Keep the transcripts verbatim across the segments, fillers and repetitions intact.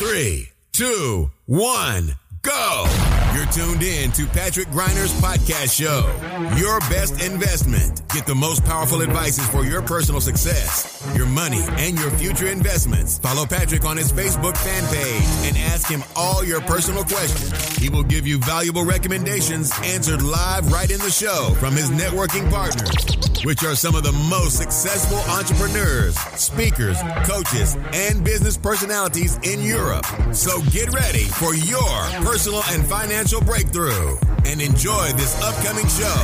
Three, two, one, go! You're tuned in to Patrick Greiner's podcast show. Your best investment. Get the most powerful advices for your personal success, your money, and your future investments. Follow Patrick on his Facebook fan page and ask him all your personal questions. He will give you valuable recommendations answered live right in the show from his networking partners, which are some of the most successful entrepreneurs, speakers, coaches, and business personalities in Europe. So get ready for your personal and financial breakthrough and enjoy this upcoming show.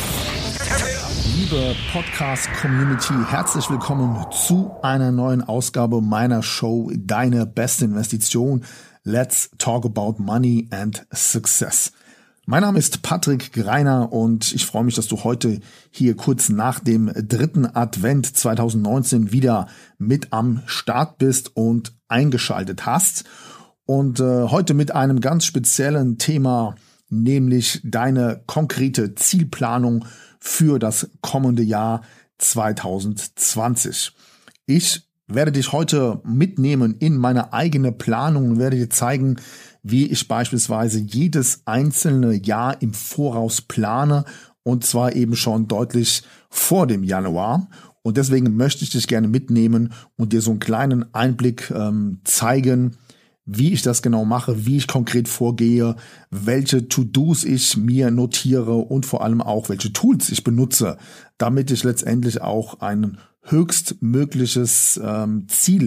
Liebe Podcast-Community, herzlich willkommen zu einer neuen Ausgabe meiner Show Deine beste Investition. Let's talk about money and success. Mein Name ist Patrick Greiner und ich freue mich, dass du heute hier kurz nach dem dritten Advent zwanzig neunzehn wieder mit am Start bist und eingeschaltet hast. Und äh, heute mit einem ganz speziellen Thema, nämlich deine konkrete Zielplanung für das kommende Jahr zwanzig zwanzig. Ich werde dich heute mitnehmen in meine eigene Planung und werde dir zeigen, wie ich beispielsweise jedes einzelne Jahr im Voraus plane, und zwar eben schon deutlich vor dem Januar. Und deswegen möchte ich dich gerne mitnehmen und dir so einen kleinen Einblick ähm, zeigen, wie ich das genau mache, wie ich konkret vorgehe, welche To-Dos ich mir notiere und vor allem auch, welche Tools ich benutze, damit ich letztendlich auch ein höchstmögliches ähm,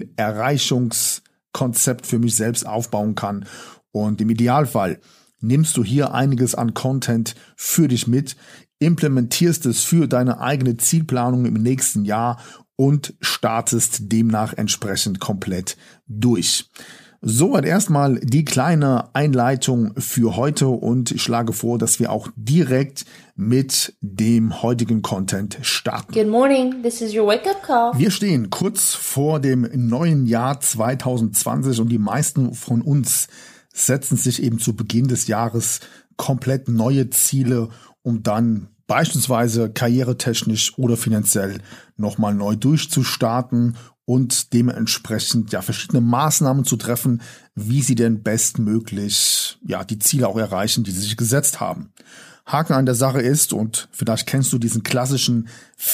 Zielerreichungskonzept für mich selbst aufbauen kann. Und im Idealfall nimmst du hier einiges an Content für dich mit, implementierst es für deine eigene Zielplanung im nächsten Jahr und startest demnach entsprechend komplett durch. Soweit erstmal die kleine Einleitung für heute und ich schlage vor, dass wir auch direkt mit dem heutigen Content starten. Good morning, this is your wake-up call. Wir stehen kurz vor dem neuen Jahr zwanzig zwanzig und die meisten von uns setzen sich eben zu Beginn des Jahres komplett neue Ziele, um dann beispielsweise karrieretechnisch oder finanziell nochmal neu durchzustarten und dementsprechend ja verschiedene Maßnahmen zu treffen, wie sie denn bestmöglich ja die Ziele auch erreichen, die sie sich gesetzt haben. Haken an der Sache ist, und vielleicht kennst du diesen klassischen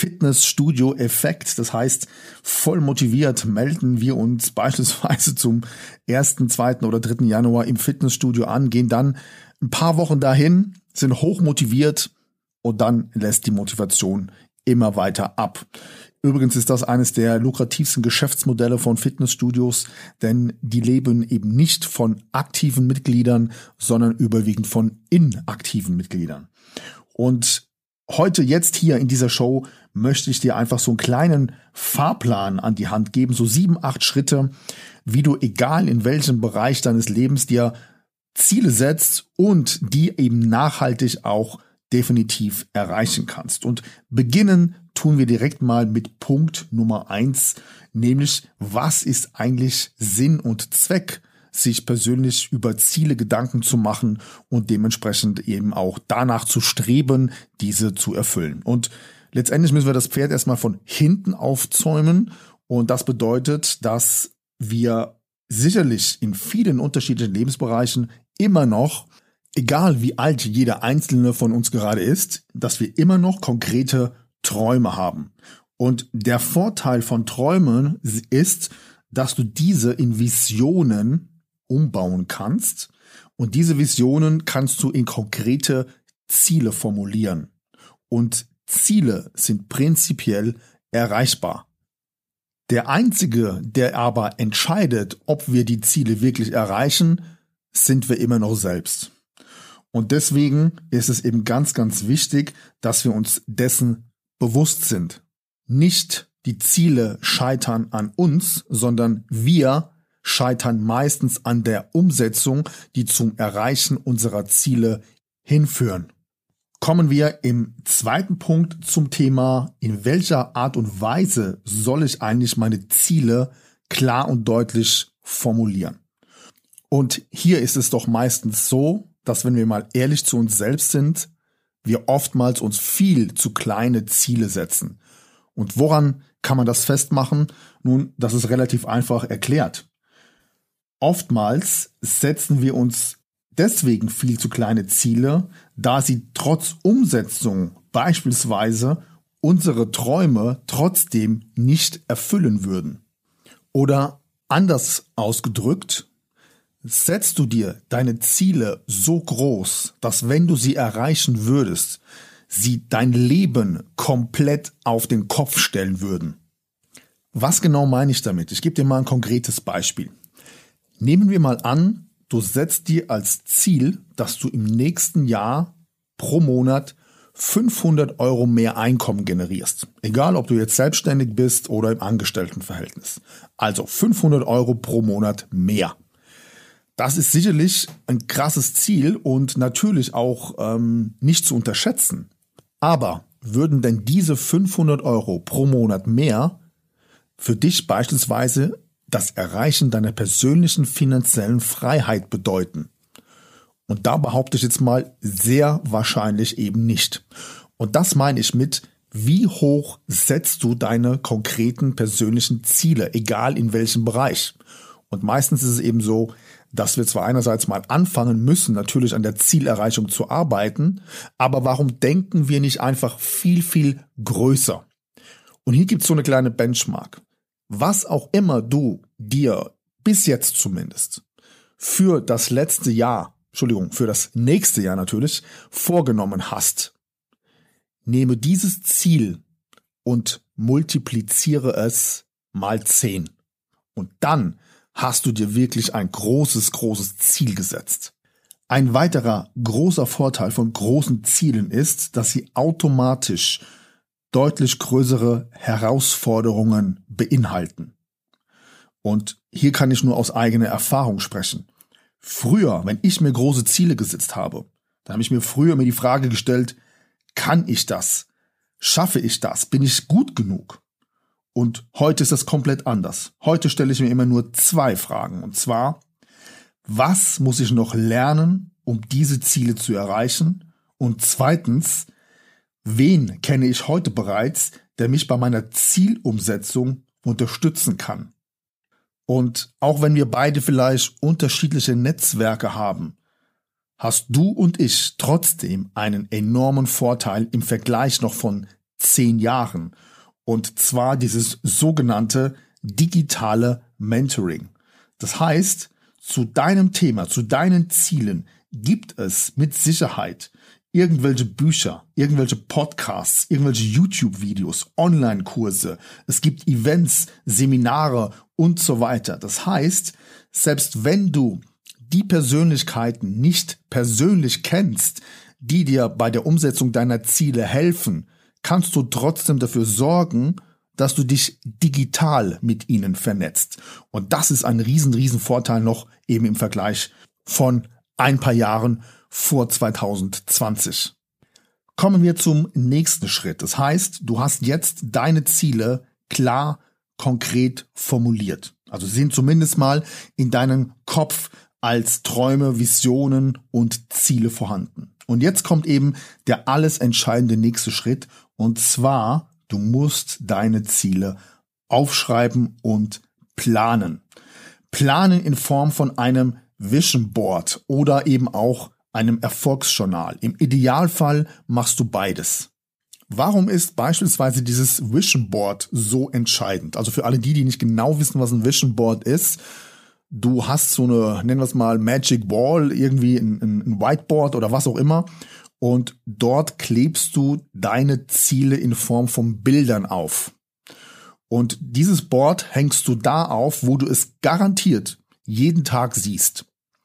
Fitnessstudio-Effekt, das heißt, voll motiviert melden wir uns beispielsweise zum ersten, zweiten oder dritten Januar im Fitnessstudio an, gehen dann ein paar Wochen dahin, sind hoch motiviert und dann lässt die Motivation immer weiter ab. Übrigens ist das eines der lukrativsten Geschäftsmodelle von Fitnessstudios, denn die leben eben nicht von aktiven Mitgliedern, sondern überwiegend von inaktiven Mitgliedern. Und heute, jetzt hier in dieser Show, möchte ich dir einfach so einen kleinen Fahrplan an die Hand geben, so sieben, acht Schritte, wie du, egal in welchem Bereich deines Lebens, dir Ziele setzt und die eben nachhaltig auch definitiv erreichen kannst. Und beginnen tun wir direkt mal mit Punkt Nummer eins, nämlich was ist eigentlich Sinn und Zweck, sich persönlich über Ziele Gedanken zu machen und dementsprechend eben auch danach zu streben, diese zu erfüllen. Und letztendlich müssen wir das Pferd erstmal von hinten aufzäumen und das bedeutet, dass wir sicherlich in vielen unterschiedlichen Lebensbereichen immer noch, egal wie alt jeder einzelne von uns gerade ist, dass wir immer noch konkrete Träume haben. Und der Vorteil von Träumen ist, dass du diese in Visionen umbauen kannst und diese Visionen kannst du in konkrete Ziele formulieren. Und Ziele sind prinzipiell erreichbar. Der Einzige, der aber entscheidet, ob wir die Ziele wirklich erreichen, sind wir immer noch selbst. Und deswegen ist es eben ganz, ganz wichtig, dass wir uns dessen bewusst sind. Nicht die Ziele scheitern an uns, sondern wir scheitern meistens an der Umsetzung, die zum Erreichen unserer Ziele hinführen. Kommen wir im zweiten Punkt zum Thema, in welcher Art und Weise soll ich eigentlich meine Ziele klar und deutlich formulieren. Und hier ist es doch meistens so, dass wenn wir mal ehrlich zu uns selbst sind, wir oftmals uns viel zu kleine Ziele setzen. Und woran kann man das festmachen? Nun, das ist relativ einfach erklärt. Oftmals setzen wir uns deswegen viel zu kleine Ziele, da sie trotz Umsetzung beispielsweise unsere Träume trotzdem nicht erfüllen würden. Oder anders ausgedrückt, setzt du dir deine Ziele so groß, dass wenn du sie erreichen würdest, sie dein Leben komplett auf den Kopf stellen würden. Was genau meine ich damit? Ich gebe dir mal ein konkretes Beispiel. Nehmen wir mal an, du setzt dir als Ziel, dass du im nächsten Jahr pro Monat fünfhundert Euro mehr Einkommen generierst. Egal, ob du jetzt selbstständig bist oder im Angestelltenverhältnis. Also fünfhundert Euro pro Monat mehr. Das ist sicherlich ein krasses Ziel und natürlich auch ähm, nicht zu unterschätzen. Aber würden denn diese fünfhundert Euro pro Monat mehr für dich beispielsweise das Erreichen deiner persönlichen finanziellen Freiheit bedeuten? Und da behaupte ich jetzt mal sehr wahrscheinlich eben nicht. Und das meine ich mit, wie hoch setzt du deine konkreten persönlichen Ziele, egal in welchem Bereich. Und meistens ist es eben so, dass wir zwar einerseits mal anfangen müssen, natürlich an der Zielerreichung zu arbeiten, aber warum denken wir nicht einfach viel, viel größer? Und hier gibt es so eine kleine Benchmark. Was auch immer du dir bis jetzt zumindest für das letzte Jahr, Entschuldigung, für das nächste Jahr natürlich, vorgenommen hast, nehme dieses Ziel und multipliziere es mal zehn. Und dann hast du dir wirklich ein großes, großes Ziel gesetzt. Ein weiterer großer Vorteil von großen Zielen ist, dass sie automatisch deutlich größere Herausforderungen beinhalten. Und hier kann ich nur aus eigener Erfahrung sprechen. Früher, wenn ich mir große Ziele gesetzt habe, dann habe ich mir früher mir die Frage gestellt, kann ich das? Schaffe ich das? Bin ich gut genug? Und heute ist das komplett anders. Heute stelle ich mir immer nur zwei Fragen. Und zwar, was muss ich noch lernen, um diese Ziele zu erreichen? Und zweitens, wen kenne ich heute bereits, der mich bei meiner Zielumsetzung unterstützen kann? Und auch wenn wir beide vielleicht unterschiedliche Netzwerke haben, hast du und ich trotzdem einen enormen Vorteil im Vergleich noch von zehn Jahren. Und zwar dieses sogenannte digitale Mentoring. Das heißt, zu deinem Thema, zu deinen Zielen gibt es mit Sicherheit irgendwelche Bücher, irgendwelche Podcasts, irgendwelche YouTube-Videos, Online-Kurse. Es gibt Events, Seminare und so weiter. Das heißt, selbst wenn du die Persönlichkeiten nicht persönlich kennst, die dir bei der Umsetzung deiner Ziele helfen, kannst du trotzdem dafür sorgen, dass du dich digital mit ihnen vernetzt. Und das ist ein riesen, riesen Vorteil noch eben im Vergleich von ein paar Jahren vor zwanzig zwanzig. Kommen wir zum nächsten Schritt. Das heißt, du hast jetzt deine Ziele klar, konkret formuliert. Also sie sind zumindest mal in deinem Kopf als Träume, Visionen und Ziele vorhanden. Und jetzt kommt eben der alles entscheidende nächste Schritt. Und zwar, du musst deine Ziele aufschreiben und planen. Planen in Form von einem Vision Board oder eben auch einem Erfolgsjournal. Im Idealfall machst du beides. Warum ist beispielsweise dieses Vision Board so entscheidend? Also für alle die, die nicht genau wissen, was ein Vision Board ist, du hast so eine, nennen wir es mal, Magic Wall, irgendwie ein, ein Whiteboard oder was auch immer. Und dort klebst du deine Ziele in Form von Bildern auf. Und dieses Board hängst du da auf, wo du es garantiert jeden Tag siehst.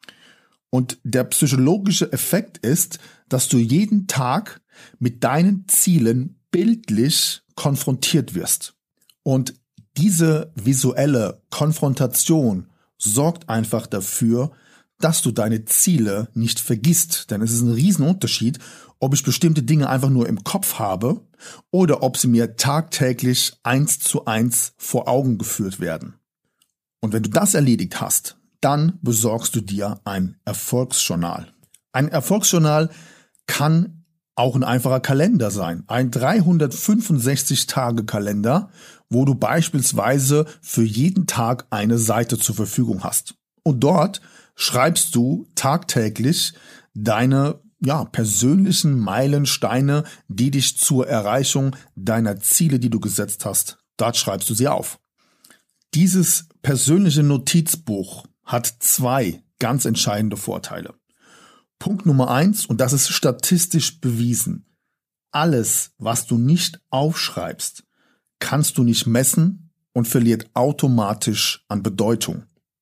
Und der psychologische Effekt ist, dass du jeden Tag mit deinen Zielen bildlich konfrontiert wirst. Und diese visuelle Konfrontation sorgt einfach dafür, dass du deine Ziele nicht vergisst. Denn es ist ein Riesenunterschied, ob ich bestimmte Dinge einfach nur im Kopf habe oder ob sie mir tagtäglich eins zu eins vor Augen geführt werden. Und wenn du das erledigt hast, dann besorgst du dir ein Erfolgsjournal. Ein Erfolgsjournal kann auch ein einfacher Kalender sein. Ein dreihundertfünfundsechzig Tage Kalender, wo du beispielsweise für jeden Tag eine Seite zur Verfügung hast. Und dort schreibst du tagtäglich deine ja, persönlichen Meilensteine, die dich zur Erreichung deiner Ziele, die du gesetzt hast, dort schreibst du sie auf. Dieses persönliche Notizbuch hat zwei ganz entscheidende Vorteile. Punkt Nummer eins, und das ist statistisch bewiesen. Alles, was du nicht aufschreibst, kannst du nicht messen und verliert automatisch an Bedeutung.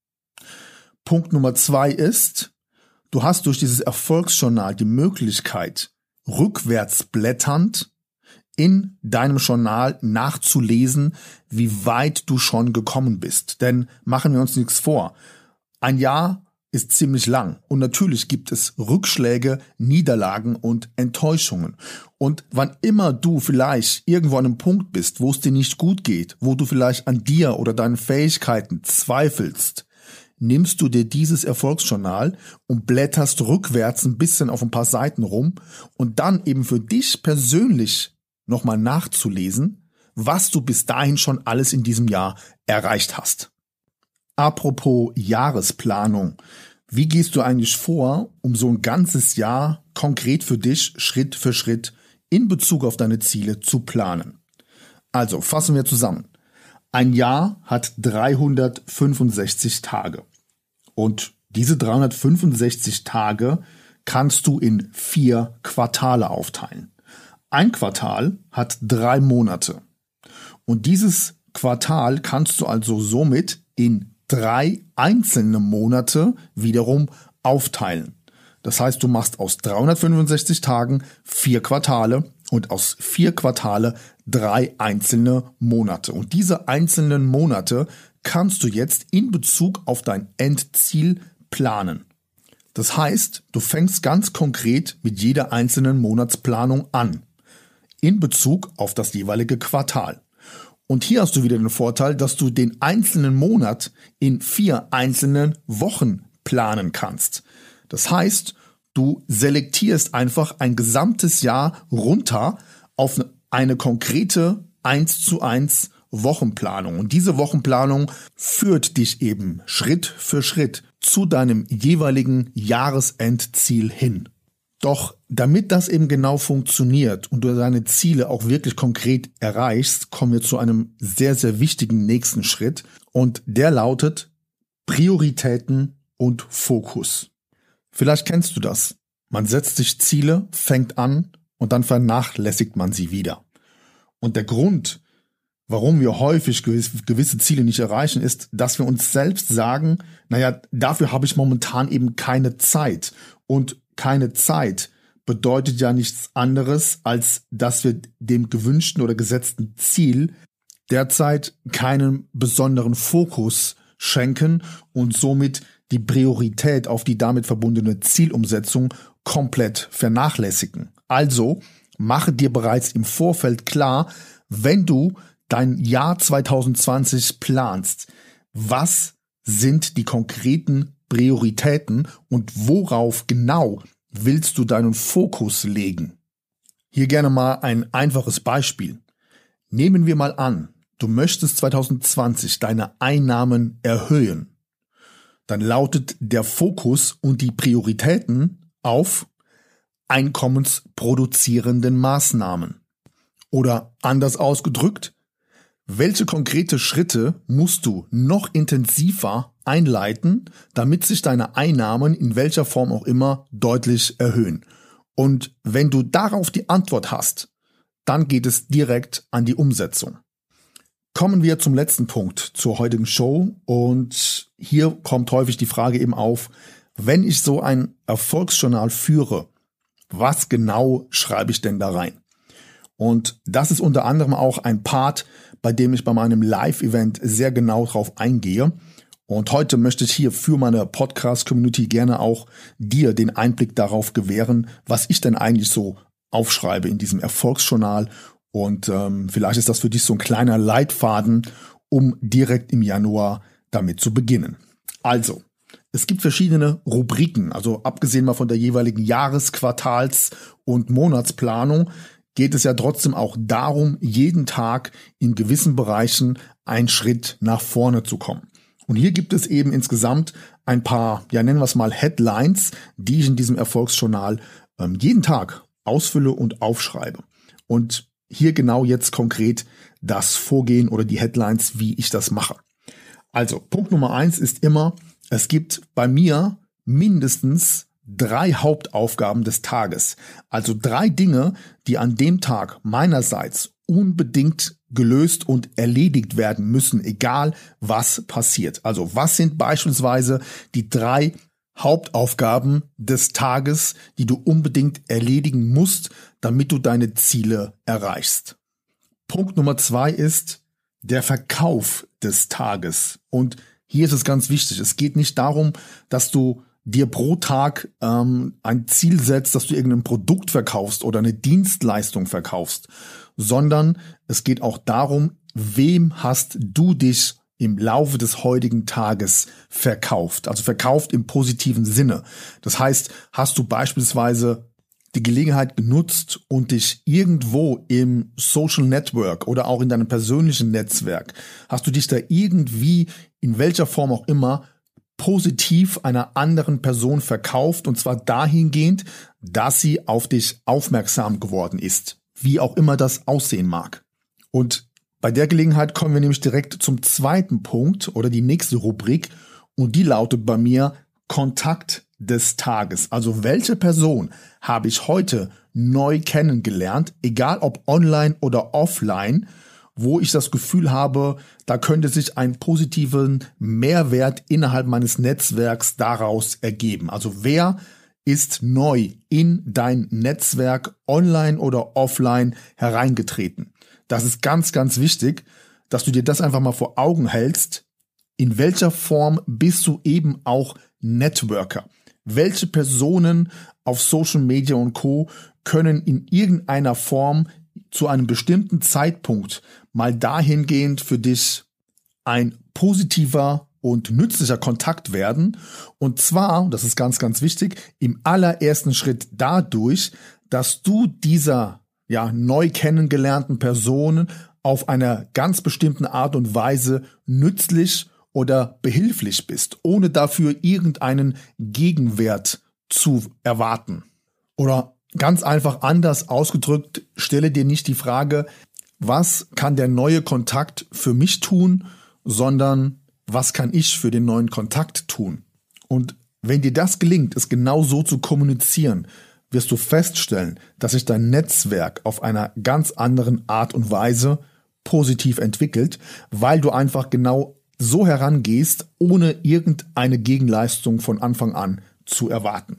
Punkt Nummer zwei ist, du hast durch dieses Erfolgsjournal die Möglichkeit, rückwärts blätternd in deinem Journal nachzulesen, wie weit du schon gekommen bist. Denn machen wir uns nichts vor, ein Jahr ist ziemlich lang und natürlich gibt es Rückschläge, Niederlagen und Enttäuschungen. Und wann immer du vielleicht irgendwo an einem Punkt bist, wo es dir nicht gut geht, wo du vielleicht an dir oder deinen Fähigkeiten zweifelst, nimmst du dir dieses Erfolgsjournal und blätterst rückwärts ein bisschen auf ein paar Seiten rum und dann eben für dich persönlich nochmal nachzulesen, was du bis dahin schon alles in diesem Jahr erreicht hast. Apropos Jahresplanung. Wie gehst du eigentlich vor, um so ein ganzes Jahr konkret für dich Schritt für Schritt in Bezug auf deine Ziele zu planen? Also fassen wir zusammen. Ein Jahr hat dreihundertfünfundsechzig Tage. Und diese dreihundertfünfundsechzig Tage kannst du in vier Quartale aufteilen. Ein Quartal hat drei Monate. Und dieses Quartal kannst du also somit in drei einzelne Monate wiederum aufteilen. Das heißt, du machst aus dreihundertfünfundsechzig Tagen vier Quartale und aus vier Quartale drei einzelne Monate. Und diese einzelnen Monate kannst du jetzt in Bezug auf dein Endziel planen. Das heißt, du fängst ganz konkret mit jeder einzelnen Monatsplanung an, in Bezug auf das jeweilige Quartal. Und hier hast du wieder den Vorteil, dass du den einzelnen Monat in vier einzelnen Wochen planen kannst. Das heißt, du selektierst einfach ein gesamtes Jahr runter auf eine konkrete eins zu eins Wochenplanung. Und diese Wochenplanung führt dich eben Schritt für Schritt zu deinem jeweiligen Jahresendziel hin. Doch damit das eben genau funktioniert und du deine Ziele auch wirklich konkret erreichst, kommen wir zu einem sehr, sehr wichtigen nächsten Schritt. Und der lautet Prioritäten und Fokus. Vielleicht kennst du das. Man setzt sich Ziele, fängt an und dann vernachlässigt man sie wieder. Und der Grund, warum wir häufig gewisse Ziele nicht erreichen, ist, dass wir uns selbst sagen, naja, dafür habe ich momentan eben keine Zeit. Und keine Zeit bedeutet ja nichts anderes, als dass wir dem gewünschten oder gesetzten Ziel derzeit keinen besonderen Fokus schenken und somit die Priorität auf die damit verbundene Zielumsetzung komplett vernachlässigen. Also mache dir bereits im Vorfeld klar, wenn du dein Jahr zwanzig zwanzig planst, was sind die konkreten Prioritäten und worauf genau willst du deinen Fokus legen? Hier gerne mal ein einfaches Beispiel. Nehmen wir mal an, du möchtest zwanzig zwanzig deine Einnahmen erhöhen. Dann lautet der Fokus und die Prioritäten auf einkommensproduzierenden Maßnahmen. Oder anders ausgedrückt, welche konkrete Schritte musst du noch intensiver einleiten, damit sich deine Einnahmen in welcher Form auch immer deutlich erhöhen? Und wenn du darauf die Antwort hast, dann geht es direkt an die Umsetzung. Kommen wir zum letzten Punkt zur heutigen Show und hier kommt häufig die Frage eben auf, wenn ich so ein Erfolgsjournal führe, was genau schreibe ich denn da rein? Und das ist unter anderem auch ein Part, bei dem ich bei meinem Live-Event sehr genau drauf eingehe. Und heute möchte ich hier für meine Podcast-Community gerne auch dir den Einblick darauf gewähren, was ich denn eigentlich so aufschreibe in diesem Erfolgsjournal. Und ähm, vielleicht ist das für dich so ein kleiner Leitfaden, um direkt im Januar damit zu beginnen. Also, es gibt verschiedene Rubriken, also abgesehen mal von der jeweiligen Jahres-, Quartals- und Monatsplanung, geht es ja trotzdem auch darum, jeden Tag in gewissen Bereichen einen Schritt nach vorne zu kommen. Und hier gibt es eben insgesamt ein paar, ja nennen wir es mal Headlines, die ich in diesem Erfolgsjournal ähm, jeden Tag ausfülle und aufschreibe. Und hier genau jetzt konkret das Vorgehen oder die Headlines, wie ich das mache. Also Punkt Nummer eins ist immer, es gibt bei mir mindestens drei Hauptaufgaben des Tages. Also drei Dinge, die an dem Tag meinerseits unbedingt gelöst und erledigt werden müssen, egal was passiert. Also was sind beispielsweise die drei Hauptaufgaben des Tages, die du unbedingt erledigen musst, damit du deine Ziele erreichst? Punkt Nummer zwei ist der Verkauf des Tages. Und hier ist es ganz wichtig. Es geht nicht darum, dass du dir pro Tag ähm, ein Ziel setzt, dass du irgendein Produkt verkaufst oder eine Dienstleistung verkaufst, sondern es geht auch darum, wem hast du dich im Laufe des heutigen Tages verkauft. Also verkauft im positiven Sinne. Das heißt, hast du beispielsweise die Gelegenheit genutzt und dich irgendwo im Social Network oder auch in deinem persönlichen Netzwerk, hast du dich da irgendwie, in welcher Form auch immer, positiv einer anderen Person verkauft, und zwar dahingehend, dass sie auf dich aufmerksam geworden ist, wie auch immer das aussehen mag. Und bei der Gelegenheit kommen wir nämlich direkt zum zweiten Punkt oder die nächste Rubrik, und die lautet bei mir Kontakt des Tages. Also welche Person habe ich heute neu kennengelernt, egal ob online oder offline, wo ich das Gefühl habe, da könnte sich ein positiven Mehrwert innerhalb meines Netzwerks daraus ergeben. Also wer ist neu in dein Netzwerk online oder offline hereingetreten? Das ist ganz, ganz wichtig, dass du dir das einfach mal vor Augen hältst. In welcher Form bist du eben auch Networker? Welche Personen auf Social Media und Co. können in irgendeiner Form zu einem bestimmten Zeitpunkt mal dahingehend für dich ein positiver und nützlicher Kontakt werden? Und zwar, das ist ganz, ganz wichtig, im allerersten Schritt dadurch, dass du dieser ja neu kennengelernten Personen auf einer ganz bestimmten Art und Weise nützlich oder behilflich bist, ohne dafür irgendeinen Gegenwert zu erwarten. Oder ganz einfach anders ausgedrückt, stelle dir nicht die Frage, was kann der neue Kontakt für mich tun, sondern was kann ich für den neuen Kontakt tun? Und wenn dir das gelingt, es genau so zu kommunizieren, wirst du feststellen, dass sich dein Netzwerk auf einer ganz anderen Art und Weise positiv entwickelt, weil du einfach genau so herangehst, ohne irgendeine Gegenleistung von Anfang an zu erwarten.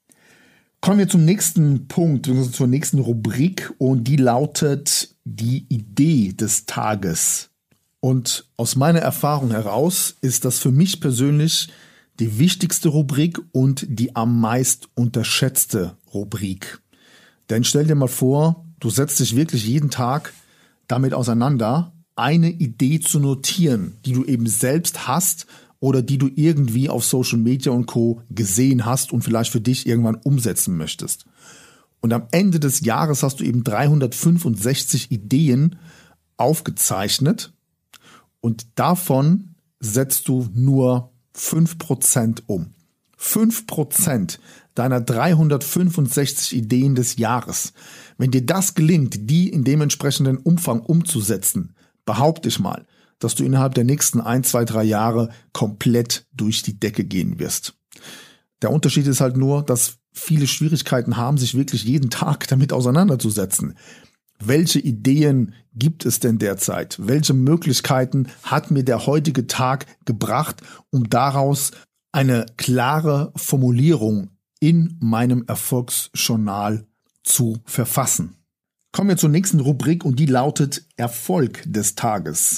Kommen wir zum nächsten Punkt, zur nächsten Rubrik, und die lautet die Idee des Tages. Und aus meiner Erfahrung heraus ist das für mich persönlich die wichtigste Rubrik und die am meist unterschätzte Rubrik. Denn stell dir mal vor, du setzt dich wirklich jeden Tag damit auseinander, eine Idee zu notieren, die du eben selbst hast oder die du irgendwie auf Social Media und Co. gesehen hast und vielleicht für dich irgendwann umsetzen möchtest. Und am Ende des Jahres hast du eben dreihundertfünfundsechzig Ideen aufgezeichnet und davon setzt du nur fünf Prozent um. fünf Prozent deiner dreihundertfünfundsechzig Ideen des Jahres. Wenn dir das gelingt, die in dem entsprechenden Umfang umzusetzen, behaupte ich mal, dass du innerhalb der nächsten ein, zwei, drei Jahre komplett durch die Decke gehen wirst. Der Unterschied ist halt nur, dass viele Schwierigkeiten haben, sich wirklich jeden Tag damit auseinanderzusetzen. Welche Ideen gibt es denn derzeit? Welche Möglichkeiten hat mir der heutige Tag gebracht, um daraus eine klare Formulierung in meinem Erfolgsjournal zu verfassen? Kommen wir zur nächsten Rubrik, und die lautet Erfolg des Tages.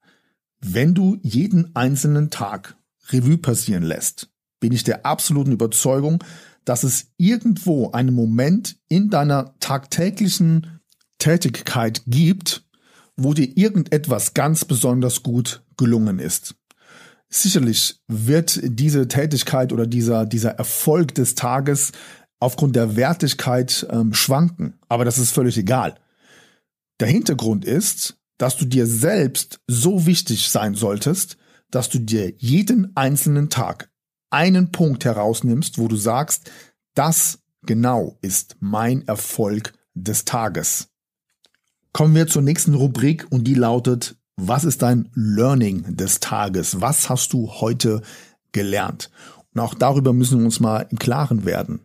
Wenn du jeden einzelnen Tag Revue passieren lässt, bin ich der absoluten Überzeugung, dass es irgendwo einen Moment in deiner tagtäglichen Tätigkeit gibt, wo dir irgendetwas ganz besonders gut gelungen ist. Sicherlich wird diese Tätigkeit oder dieser, dieser Erfolg des Tages aufgrund der Wertigkeit ähm, schwanken, aber das ist völlig egal. Der Hintergrund ist, dass du dir selbst so wichtig sein solltest, dass du dir jeden einzelnen Tag einen Punkt herausnimmst, wo du sagst, das genau ist mein Erfolg des Tages. Kommen wir zur nächsten Rubrik und die lautet, was ist dein Learning des Tages? Was hast du heute gelernt? Und auch darüber müssen wir uns mal im Klaren werden.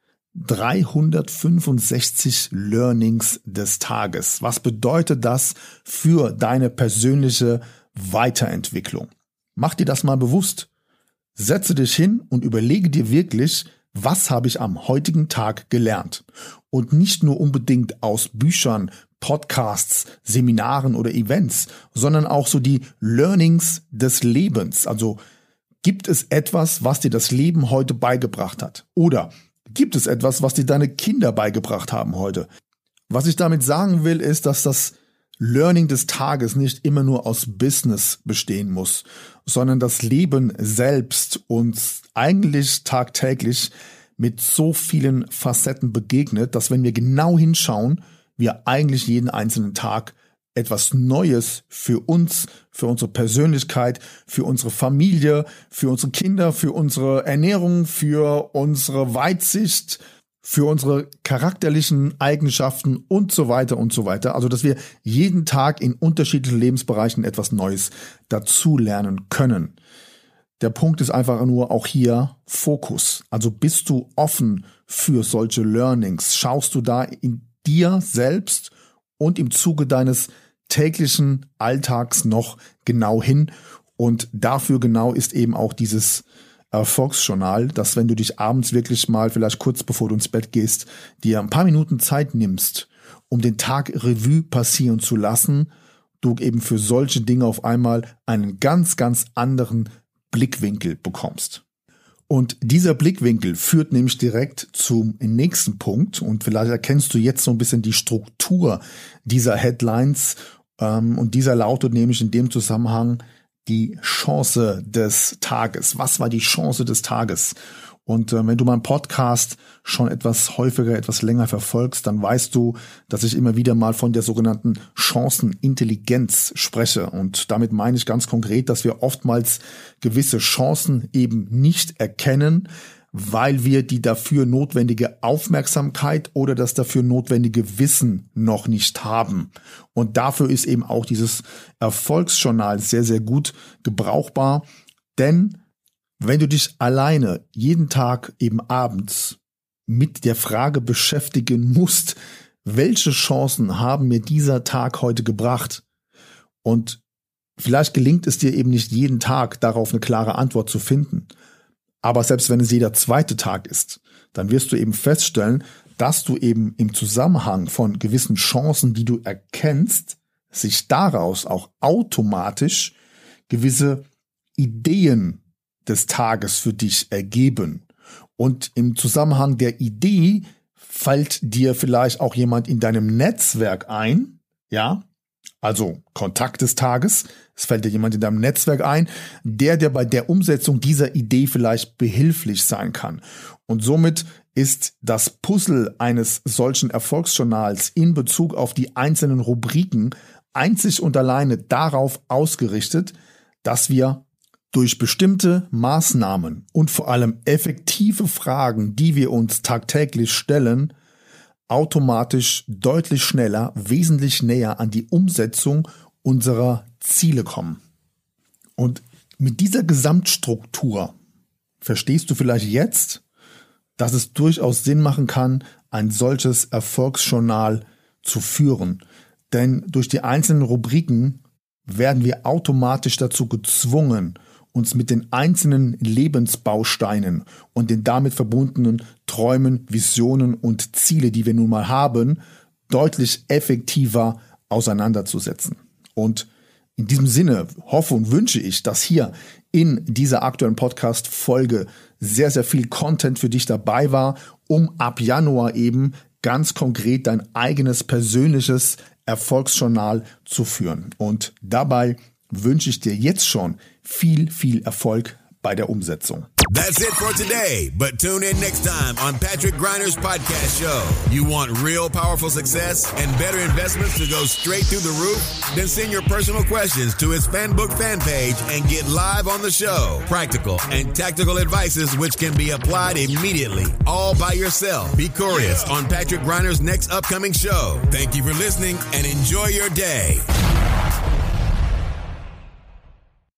dreihundertfünfundsechzig Learnings des Tages. Was bedeutet das für deine persönliche Weiterentwicklung? Mach dir das mal bewusst. Setze dich hin und überlege dir wirklich, was habe ich am heutigen Tag gelernt? Und nicht nur unbedingt aus Büchern, Podcasts, Seminaren oder Events, sondern auch so die Learnings des Lebens. Also gibt es etwas, was dir das Leben heute beigebracht hat? Oder gibt es etwas, was dir deine Kinder beigebracht haben heute? Was ich damit sagen will, ist, dass das Learning des Tages nicht immer nur aus Business bestehen muss, sondern das Leben selbst uns eigentlich tagtäglich mit so vielen Facetten begegnet, dass wenn wir genau hinschauen, wir eigentlich jeden einzelnen Tag etwas Neues für uns, für unsere Persönlichkeit, für unsere Familie, für unsere Kinder, für unsere Ernährung, für unsere Weitsicht, für unsere charakterlichen Eigenschaften und so weiter und so weiter. Also, dass wir jeden Tag in unterschiedlichen Lebensbereichen etwas Neues dazulernen können. Der Punkt ist einfach nur auch hier Fokus. Also bist du offen für solche Learnings? Schaust du da in dir selbst und im Zuge deines täglichen Alltags noch genau hin? Und dafür genau ist eben auch dieses Erfolgsjournal, dass wenn du dich abends wirklich mal, vielleicht kurz bevor du ins Bett gehst, dir ein paar Minuten Zeit nimmst, um den Tag Revue passieren zu lassen, du eben für solche Dinge auf einmal einen ganz, ganz anderen Blickwinkel bekommst. Und dieser Blickwinkel führt nämlich direkt zum nächsten Punkt und vielleicht erkennst du jetzt so ein bisschen die Struktur dieser Headlines ähm, und dieser lautet nämlich in dem Zusammenhang die Chance des Tages. Was war die Chance des Tages? Und äh, wenn du meinen Podcast schon etwas häufiger, etwas länger verfolgst, dann weißt du, dass ich immer wieder mal von der sogenannten Chancenintelligenz spreche. Und damit meine ich ganz konkret, dass wir oftmals gewisse Chancen eben nicht erkennen, weil wir die dafür notwendige Aufmerksamkeit oder das dafür notwendige Wissen noch nicht haben. Und dafür ist eben auch dieses Erfolgsjournal sehr, sehr gut gebrauchbar, denn wenn du dich alleine jeden Tag eben abends mit der Frage beschäftigen musst, welche Chancen haben mir dieser Tag heute gebracht? Und vielleicht gelingt es dir eben nicht jeden Tag, darauf eine klare Antwort zu finden. Aber selbst wenn es jeder zweite Tag ist, dann wirst du eben feststellen, dass du eben im Zusammenhang von gewissen Chancen, die du erkennst, sich daraus auch automatisch gewisse Ideen des Tages für dich ergeben. Und im Zusammenhang der Idee fällt dir vielleicht auch jemand in deinem Netzwerk ein, ja, also Kontakt des Tages, es fällt dir jemand in deinem Netzwerk ein, der dir bei der Umsetzung dieser Idee vielleicht behilflich sein kann. Und somit ist das Puzzle eines solchen Erfolgsjournals in Bezug auf die einzelnen Rubriken einzig und alleine darauf ausgerichtet, dass wir durch bestimmte Maßnahmen und vor allem effektive Fragen, die wir uns tagtäglich stellen, automatisch deutlich schneller, wesentlich näher an die Umsetzung unserer Ziele kommen. Und mit dieser Gesamtstruktur verstehst du vielleicht jetzt, dass es durchaus Sinn machen kann, ein solches Erfolgsjournal zu führen. Denn durch die einzelnen Rubriken werden wir automatisch dazu gezwungen, uns mit den einzelnen Lebensbausteinen und den damit verbundenen Träumen, Visionen und Ziele, die wir nun mal haben, deutlich effektiver auseinanderzusetzen. Und in diesem Sinne hoffe und wünsche ich, dass hier in dieser aktuellen Podcast-Folge sehr, sehr viel Content für dich dabei war, um ab Januar eben ganz konkret dein eigenes persönliches Erfolgsjournal zu führen. Und dabei wünsche ich dir jetzt schon viel, viel Erfolg bei der Umsetzung. That's it for today, but tune in next time on Patrick Griner's podcast show. You want real powerful success and better investments to go straight through the roof? Then send your personal questions to his FanBook fan page and get live on the show. Practical and tactical advices which can be applied immediately, all by yourself. Be curious on Patrick Griner's next upcoming show. Thank you for listening and enjoy your day.